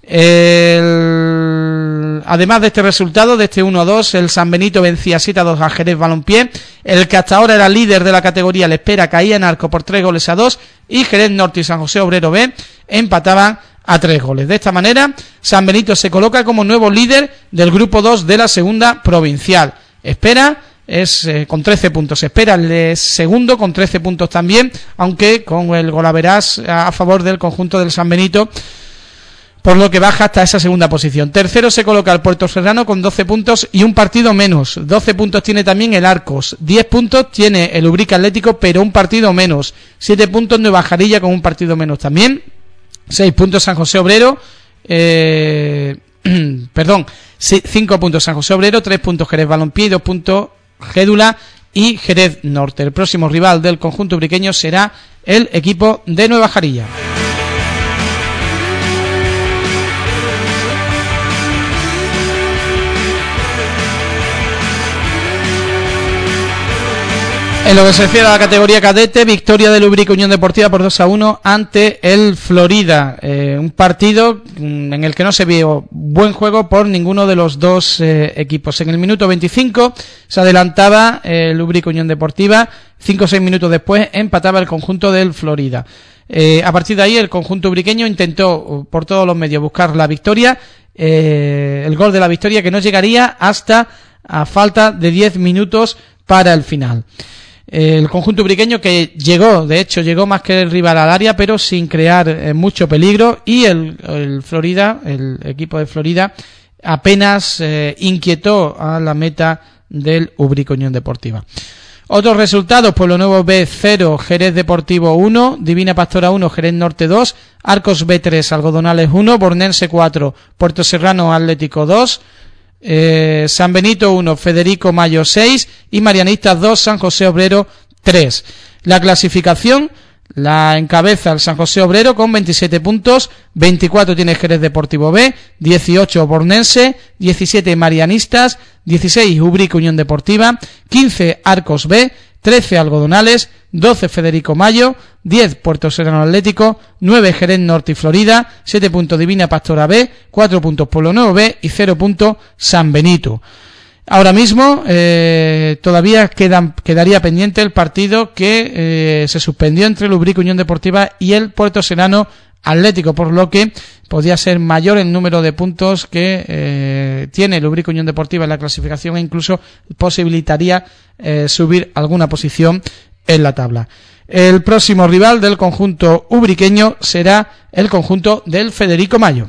Además de este resultado, de este 1-2, el San Benito vencía 7-2 a Jerez Balompié. El que hasta ahora era líder de la categoría, La Espera, caía en Arco por 3-2, y Jerez Norte y San José Obrero B empataban a 3 goles. De esta manera, San Benito se coloca como nuevo líder del grupo 2 de la segunda provincial. Espera es con 13 puntos. Espera el segundo con 13 puntos también, aunque con el golaveras a favor del conjunto del San Benito, por lo que baja hasta esa segunda posición. Tercero se coloca el Puerto Serrano con 12 puntos y un partido menos. 12 puntos tiene también el Arcos. 10 puntos tiene el Ubrique Atlético, pero un partido menos. 7 puntos Nueva Jarilla con un partido menos también. 6 puntos San José Obrero. 5 puntos San José Obrero, 3 puntos Jerez Balompié y 2 puntos Gédula y Jerez Norte. El próximo rival del conjunto ubriqueño será el equipo de Nueva Jarilla. En lo que se refiere a la categoría cadete, victoria del Ubrique Unión Deportiva por 2-1 ante el Florida. Un partido en el que no se vio buen juego por ninguno de los dos equipos. En el minuto 25 se adelantaba el Ubrique Unión Deportiva, 5 o 6 minutos después empataba el conjunto del Florida. A partir de ahí el conjunto ubriqueño intentó por todos los medios buscar la victoria, el gol de la victoria que no llegaría hasta a falta de 10 minutos para el final. El conjunto ubriqueño que llegó más que el rival al área, pero sin crear mucho peligro, y el Florida, el equipo de Florida, apenas inquietó a la meta del Ubrique Unión Deportiva. Otros resultados: Pueblo Nuevo B 0, Jerez Deportivo 1, Divina Pastora 1, Jerez Norte 2, Arcos B 3, Algodonales 1, Bornense 4, Puerto Serrano Atlético 2, San Benito 1, Federico Mayo 6 y Marianistas 2, San José Obrero 3. La clasificación la encabeza el San José Obrero con 27 puntos, 24 tiene Jerez Deportivo B, 18 Bornense, 17 Marianistas, 16 Ubrique Unión Deportiva, 15 Arcos B, 13 Algodonales, 12 Federico Mayo, 10 Puerto Serrano Atlético, 9 Jerez Norte y Florida, 7 puntos Divina Pastora B, 4 puntos Pueblo Nuevo B y 0 puntos San Benito. Ahora mismo todavía quedaría pendiente el partido que se suspendió entre el Ubrique Unión Deportiva y el Puerto Serrano Atlético, por lo que podría ser mayor el número de puntos que tiene el Ubrique Unión Deportiva en la clasificación, e incluso posibilitaría subir alguna posición en la tabla. El próximo rival del conjunto ubriqueño será el conjunto del Federico Mayo.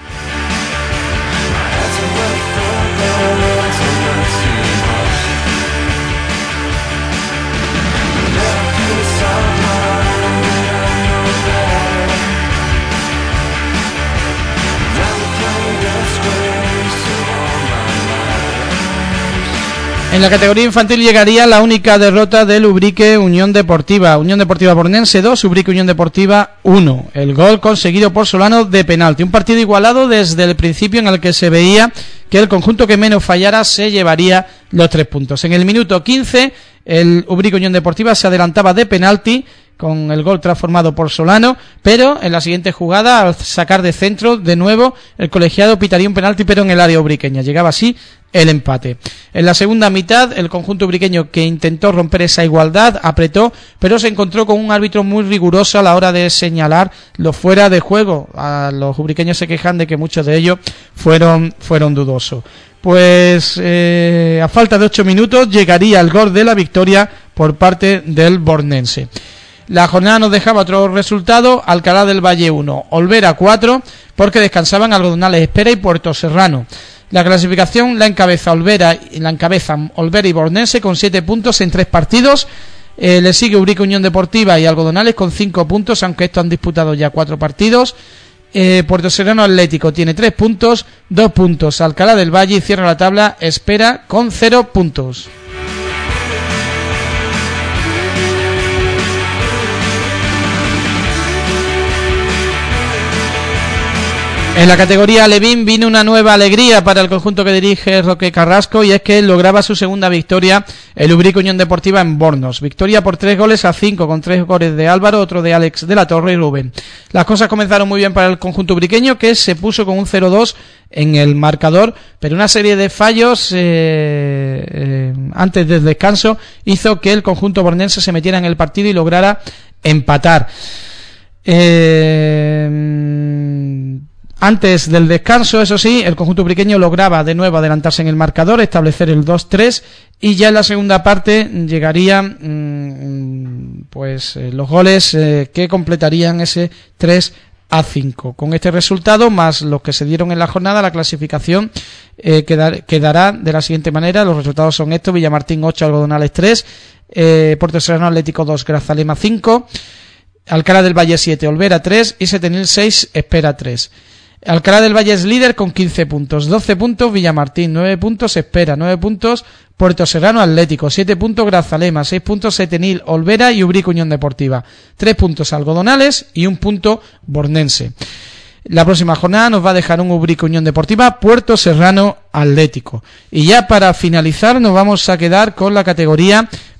En la categoría infantil llegaría la única derrota del Ubrique Unión Deportiva. Unión Deportiva Bornense 2, Ubrique Unión Deportiva 1. El gol conseguido por Solano de penalti. Un partido igualado desde el principio, en el que se veía que el conjunto que menos fallara se llevaría los 3 puntos. En el minuto 15, el Ubrique Unión Deportiva se adelantaba de penalti con el gol transformado por Solano, pero en la siguiente jugada, al sacar de centro, de nuevo, el colegiado pitaría un penalti, pero en el área ubriqueña. Llegaba así el empate. En la segunda mitad, el conjunto ubriqueño, que intentó romper esa igualdad, apretó, pero se encontró con un árbitro muy riguroso a la hora de señalar los fuera de juego. A los ubriqueños se quejan de que muchos de ellos fueron dudosos. Pues a falta de 8 minutos llegaría el gol de la victoria por parte del Bornense. La jornada nos dejaba otro resultado: Alcalá del Valle 1, Olvera 4, porque descansaban Algodonales Espera y Puerto Serrano. La clasificación la encabezan Olvera y Bornense con 7 puntos en 3 partidos. Le sigue Ubrique Unión Deportiva y Algodonales con 5 puntos, aunque estos han disputado ya 4 partidos. Puerto Serrano Atlético tiene 3 puntos, 2 puntos Alcalá del Valle, y cierra la tabla Espera con 0 puntos. En la categoría Alevín vino una nueva alegría para el conjunto que dirige Roque Carrasco, y es que lograba su segunda victoria el Ubrique Unión Deportiva en Bornos. Victoria por 3-5, con 3 goles de Álvaro, otro de Alex de la Torre y Rubén. Las cosas comenzaron muy bien para el conjunto ubriqueño, que se puso con un 0-2 en el marcador, pero una serie de fallos antes del descanso hizo que el conjunto bornense se metiera en el partido y lograra empatar. Antes del descanso, eso sí, el conjunto ubriqueño lograba de nuevo adelantarse en el marcador, establecer el 2-3, y ya en la segunda parte llegarían los goles que completarían ese 3-5. Con este resultado, más los que se dieron en la jornada, la clasificación quedará de la siguiente manera. Los resultados son estos: Villamartín 8, Algodonales 3, Puerto Serrano Atlético 2, Grazalema 5, Alcalá del Valle 7, Olvera 3 y Setenil 6, Espera 3. Alcalá del Valle es líder con 15 puntos, 12 puntos Villamartín, 9 puntos Espera, 9 puntos Puerto Serrano Atlético, 7 puntos Grazalema, 6 puntos Setenil, Olvera y Ubrique Unión Deportiva, 3 puntos Algodonales y 1 punto Bornense. La próxima jornada nos va a dejar un Ubrique Unión Deportiva, Puerto Serrano Atlético. Y ya para finalizar nos vamos a quedar con la categoría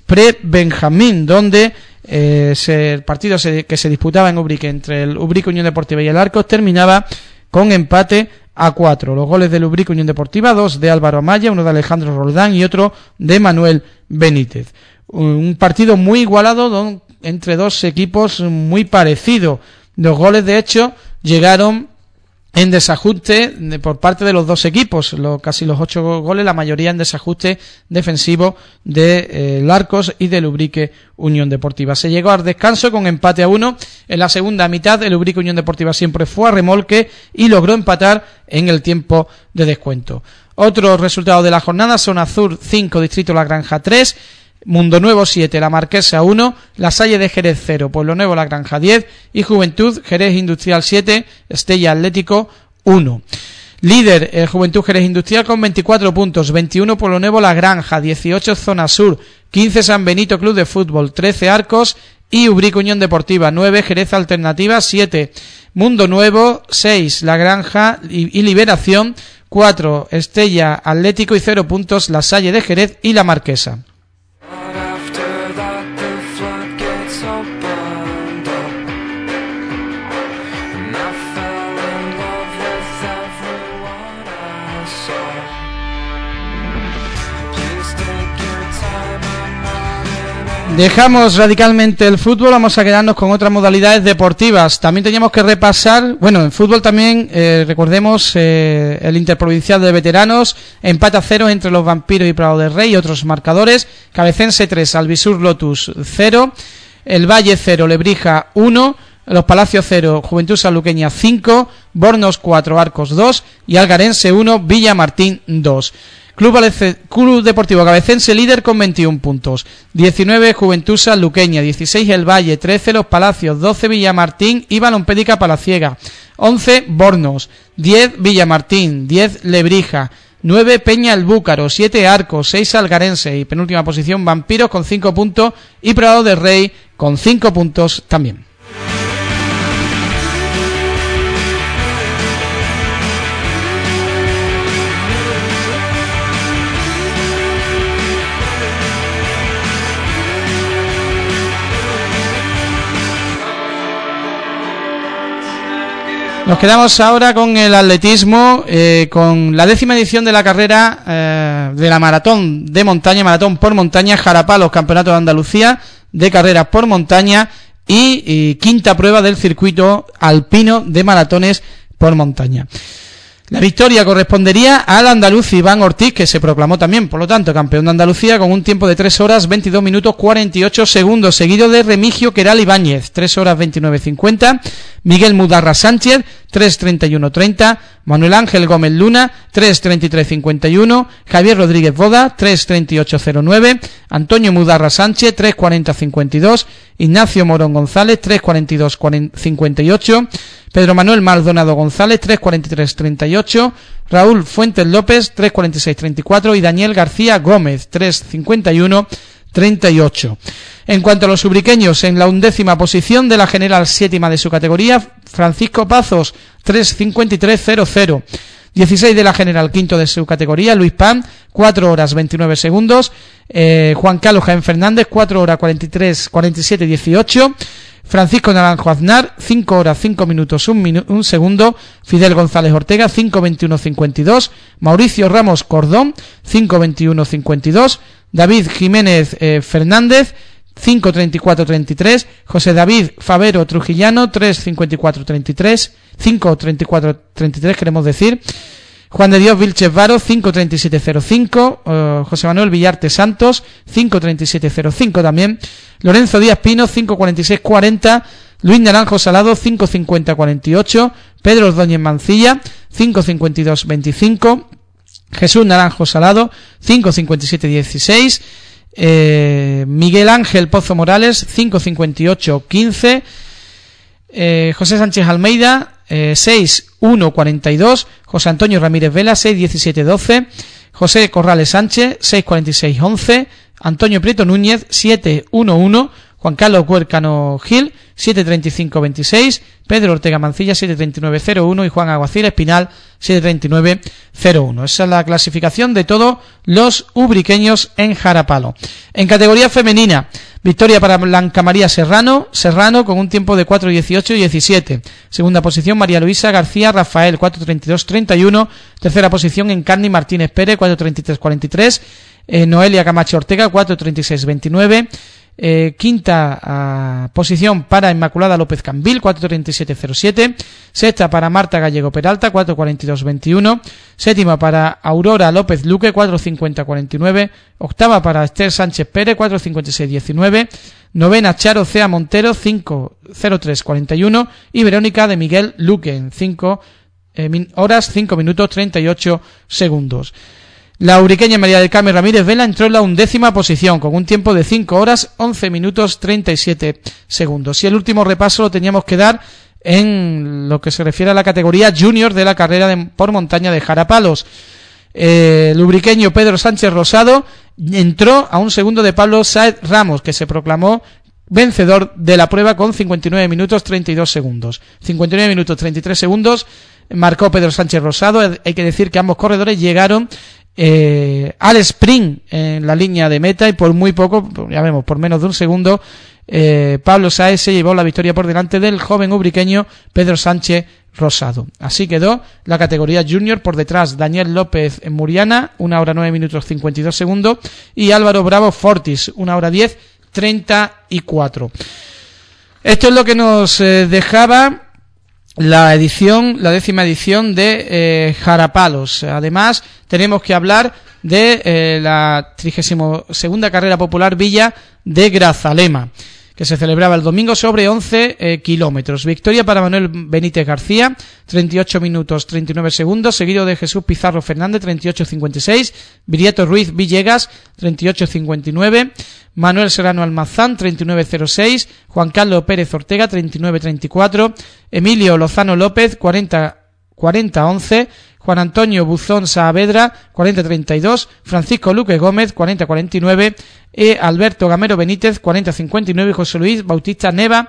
pre-Benjamín, donde el partido que se disputaba en Ubrique entre el Ubrique Unión Deportiva y el Arcos terminaba con empate a 4. Los goles del Ubrique Unión Deportiva, 2 de Álvaro Amaya, uno de Alejandro Roldán y otro de Manuel Benítez. Un partido muy igualado entre dos equipos muy parecidos. Los goles, de hecho, llegaron en desajuste por parte de los dos equipos, casi los 8 goles, la mayoría en desajuste defensivo de Arcos y del Ubrique Unión Deportiva. Se llegó al descanso con empate a 1. En la segunda mitad el Ubrique Unión Deportiva siempre fue a remolque y logró empatar en el tiempo de descuento. Otros resultados de la jornada: Zona Sur 5, Distrito La Granja 3, Mundo Nuevo 7, La Marquesa 1, La Salle de Jerez 0, Pueblo Nuevo La Granja 10 y Juventud Jerez Industrial 7, Estella Atlético 1. Líder el Juventud Jerez Industrial con 24 puntos, 21 Pueblo Nuevo La Granja, 18 Zona Sur, 15 San Benito Club de Fútbol, 13 Arcos y Ubrique Unión Deportiva, 9 Jerez Alternativa, 7 Mundo Nuevo, 6 La Granja y Liberación, 4 Estella Atlético y 0 puntos La Salle de Jerez y La Marquesa. Dejamos radicalmente el fútbol, vamos a quedarnos con otras modalidades deportivas. También teníamos que repasar, en fútbol también, recordemos el Interprovincial de Veteranos, empate a 0 entre los Vampiros y Prado del Rey y otros marcadores. Cabecense 3, Albisur Lotus 0, El Valle 0, Lebrija 1, Los Palacios 0, Juventud Sanluqueña 5, Bornos 4, Arcos 2 y Algarense 1, Villamartín 2. Club Deportivo Cabecense líder con 21 puntos, 19 Juventud Sanluqueña, 16 El Valle, 13 Los Palacios, 12 Villamartín y Balompédica Palaciega, 11 Bornos, 10 Villamartín, 10 Lebrija, 9 Peña el Búcaro, 7 Arcos, 6 Algarense y penúltima posición Vampiros con 5 puntos y Prado del Rey con 5 puntos también. Nos quedamos ahora con el atletismo, con la 10ª edición de la carrera de la maratón de montaña, maratón por montaña, Jarapalos, Campeonato de Andalucía de carreras por montaña y quinta prueba del circuito alpino de maratones por montaña. La victoria correspondería al andaluz Iván Ortiz, que se proclamó también, por lo tanto, campeón de Andalucía con un tiempo de 3 horas 22 minutos 48 segundos, seguido de Remigio Queral Ibáñez, 3 horas 29:50, Miguel Mudarra Sánchez, 3:31:30, Manuel Ángel Gómez Luna, 3:33:51, Javier Rodríguez Boda, 3:38:09, Antonio Mudarra Sánchez, 3:40:52, Ignacio Morón González, 3:42:58, Pedro Manuel Maldonado González, 3:43:38, Raúl Fuentes López, 3:46:34 y Daniel García Gómez, 3:51:38. En cuanto a los ubriqueños, en la 11ª posición de la general 7ª de su categoría, Francisco Pazos, 3:53:00. 16 de la general 5º de su categoría, Luis Pan, 4 horas 29 segundos. Juan Carlos Jaén Fernández, 4 horas 47:18. Francisco Naranjo Aznar, 5 horas 5 minutos 1 segundo. Fidel González Ortega, 5:21:52. Mauricio Ramos Cordón, 5:21:52. David Jiménez Fernández, 5:34:33. José David Favero Trujillano, 3:54:33. 5:34:33 queremos decir. Juan de Dios Vilches Varo, 5:37:05. José Manuel Villarte Santos, 5:37:05 también. Lorenzo Díaz Pino, 5:46:40. Luis Naranjo Salado, 5:50:48. Pedro Ordóñez Mancilla, 5:52:25. Jesús Naranjo Salado, 5:57:16. Miguel Ángel Pozo Morales, 5:58:15. José Sánchez Almeida, 6:1:42. José Antonio Ramírez Vela, 6:17:12. José Corrales Sánchez, 6:46:11. Antonio Prieto Núñez, 7:11. Juan Carlos Huércano Gil 7:35.26, Pedro Ortega Mancilla 7:39.01 y Juan Aguacil Espinal 7:39.01. Esa es la clasificación de todos los ubriqueños en Jarapalo. En categoría femenina, victoria para Blanca María Serrano con un tiempo de 4:18.17. Segunda posición María Luisa García Rafael 4:32.31. Tercera posición Encarni Martínez Pérez 4:33.43. Noelia Camacho Ortega 4:36.29. Quinta posición para Inmaculada López Cambil 4:37.07. Sexta para Marta Gallego Peralta 4:42.21. Séptima para Aurora López Luque 4:50.49. Octava para Esther Sánchez Pérez 4:56.19. Novena Charo Cea Montero 5:03.41 y Verónica de Miguel Luque en 5 horas 5 minutos 38 segundos. La uriqueña María del Carmen Ramírez Vela entró en la 11ª posición con un tiempo de 5 horas 11 minutos 37 segundos. Y el último repaso lo teníamos que dar en lo que se refiere a la categoría junior de la carrera por montaña de Jarapalos. El uriqueño Pedro Sánchez Rosado entró a un segundo de Pablo Sáez Ramos, que se proclamó vencedor de la prueba con 59 minutos 32 segundos. 59 minutos 33 segundos marcó Pedro Sánchez Rosado. Hay que decir que ambos corredores llegaron al sprint en la línea de meta y por muy poco, ya vemos, por menos de un segundo, Pablo Sáez se llevó la victoria por delante del joven ubriqueño Pedro Sánchez Rosado. Así quedó la categoría junior. Por detrás Daniel López en Muriana, 1 hora 9 minutos 52 segundos, y Álvaro Bravo Fortis, 1 hora 10 34. Esto es lo que nos dejaba la 10ª edición de Jarapalos. Además, tenemos que hablar de la 32ª carrera popular Villa de Grazalema, que se celebraba el domingo sobre 11 kilómetros. Victoria para Manuel Benítez García, 38 minutos 39 segundos, seguido de Jesús Pizarro Fernández, 38.56, Virieto Ruiz Villegas, 38.59, Manuel Serrano Almazán, 39.06, Juan Carlos Pérez Ortega, 39.34, Emilio Lozano López, 40.11, Juan Antonio Buzón Saavedra, 40.32, Francisco Luque Gómez, 40.49, Alberto Gamero Benítez, 40.59 y José Luis Bautista Neva,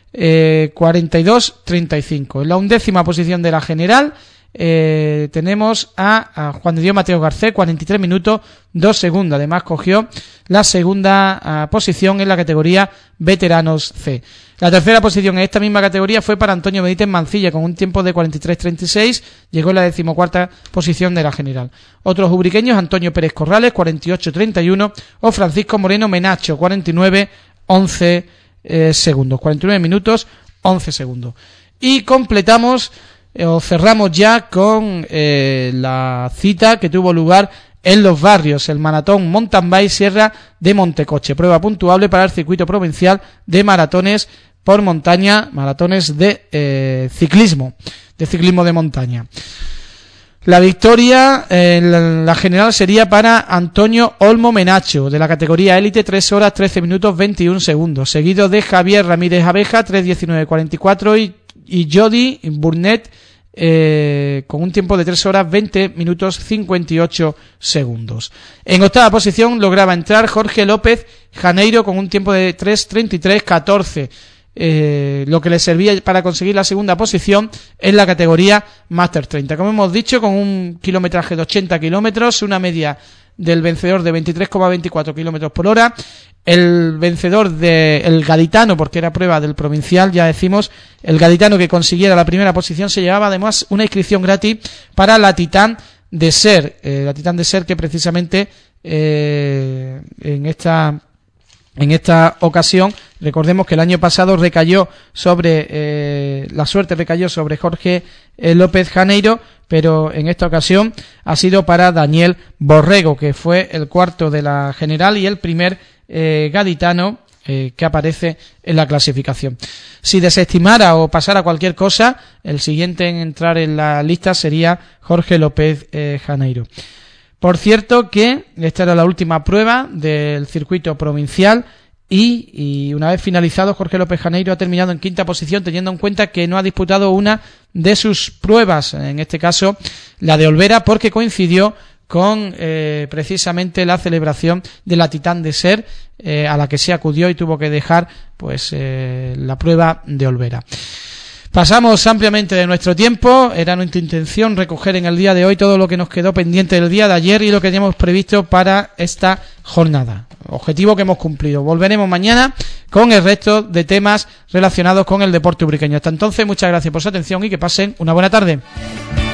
42.35. En la 11ª posición de la general tenemos a Juan de Dios Mateo Garcés, 43 minutos 2 segundos. Además cogió la segunda posición en la categoría veteranos C. La tercera posición en esta misma categoría fue para Antonio Benítez Mancilla con un tiempo de 43.36, llegó en la 14ª posición de la general. Otros ubriqueños: Antonio Pérez Corrales, 48.31, o Francisco Moreno Menacho, 49.11 segundos, 49 minutos 11 segundos. Y completamos o cerramos ya con la cita que tuvo lugar en Los Barrios, el maratón Mountain Bike Sierra de Montecoche, prueba puntuable para el circuito provincial de maratones por montaña, maratones de ciclismo de montaña. La victoria en la general sería para Antonio Olmo Menacho, de la categoría élite, 3 horas 13 minutos 21 segundos, seguido de Javier Ramírez Abeja, 3:19.44, y Jody Burnett con un tiempo de 3 horas 20 minutos 58 segundos. En octava posición lograba entrar Jorge López Janeiro con un tiempo de 3:33.14, lo que le servía para conseguir la segunda posición en la categoría Master 30. Como hemos dicho, con un kilometraje de 80 kilómetros, una media del vencedor de 23,24 kilómetros por hora. El vencedor del gaditano, porque era prueba del provincial, ya decimos, el gaditano que consiguiera la primera posición se llevaba además una inscripción gratis para la Titán de Ser, que precisamente en esta ocasión, recordemos que el año pasado la suerte recayó sobre Jorge López Janeiro, pero en esta ocasión ha sido para Daniel Borrego, que fue el cuarto de la general y el primer gaditano que aparece en la clasificación. Si desestimara o pasara cualquier cosa, el siguiente en entrar en la lista sería Jorge López Janeiro. Por cierto que esta era la última prueba del circuito provincial y una vez finalizado, Jorge López Janeiro ha terminado en quinta posición, teniendo en cuenta que no ha disputado una de sus pruebas, en este caso la de Olvera, porque coincidió con precisamente la celebración de la Titán de Ser, a la que se acudió y tuvo que dejar pues la prueba de Olvera. Pasamos ampliamente de nuestro tiempo. Era nuestra intención recoger en el día de hoy todo lo que nos quedó pendiente del día de ayer y lo que teníamos previsto para esta jornada. Objetivo que hemos cumplido. Volveremos mañana con el resto de temas relacionados con el deporte ubriqueño. Hasta entonces, muchas gracias por su atención y que pasen una buena tarde.